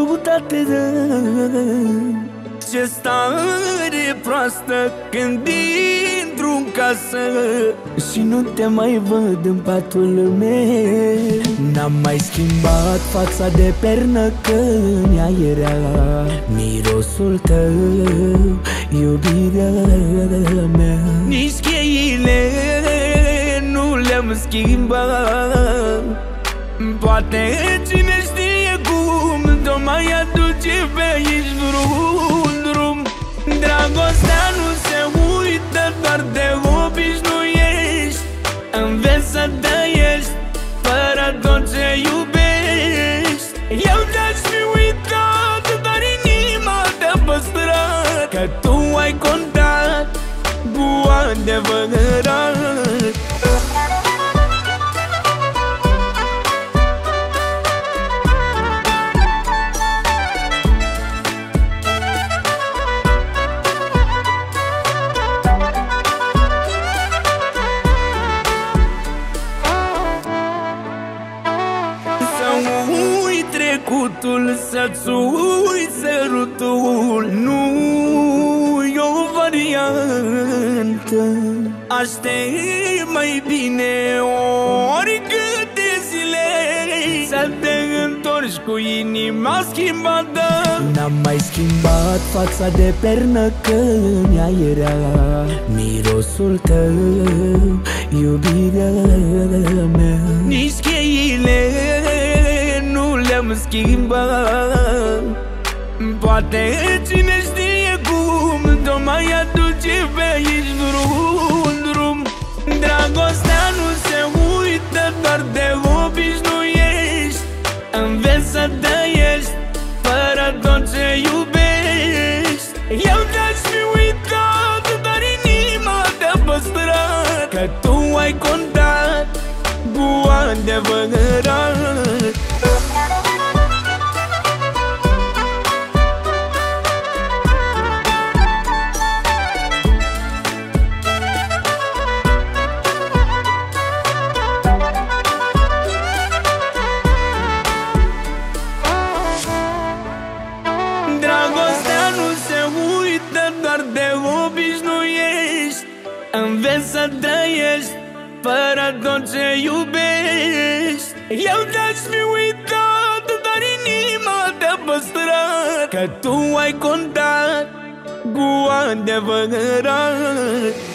ciudate, ce stare proastă când intru în casă și nu te mai văd în patul meu. N-am mai schimbat fața de pernă, că mi-a era mirosul tău, iubirea mea. Nici cheile nu le-am schimbat, poate cine știe cum te mai aduce pe aici vreun drum. Dragostea nu se uită, doar te obișnuiești. Înveți să trăiești fără tot ce iubești. Eu te-aș fi uitat, dar inima te-a păstrat, că tu ai contat cu adevărat. Să-ți uiți sărutul nu e o variantă. Aștept mai bine oricâte zile să te întorci cu inima schimbată. N-am mai schimbat fața de pernă, că mi-a era mirosul tău, iubirea mea. Nici cheile nu le-am schimbat, poate cine știe cum te mai aduce pe aici vreun drum. Dragostea nu se uită, doar te obișnuiești. Înveți să trăiești fără tot ce iubești. Eu te-aș fi uitat, dar inima te-a păstrat, că tu ai contat cu adevărat. Dragostea nu se uită, doar te obișnuiești. Înveți să trăiești fără tot ce iubești. Eu te-aș fi uitat, dar inima te-a păstrat, că tu ai contat cu adevărat.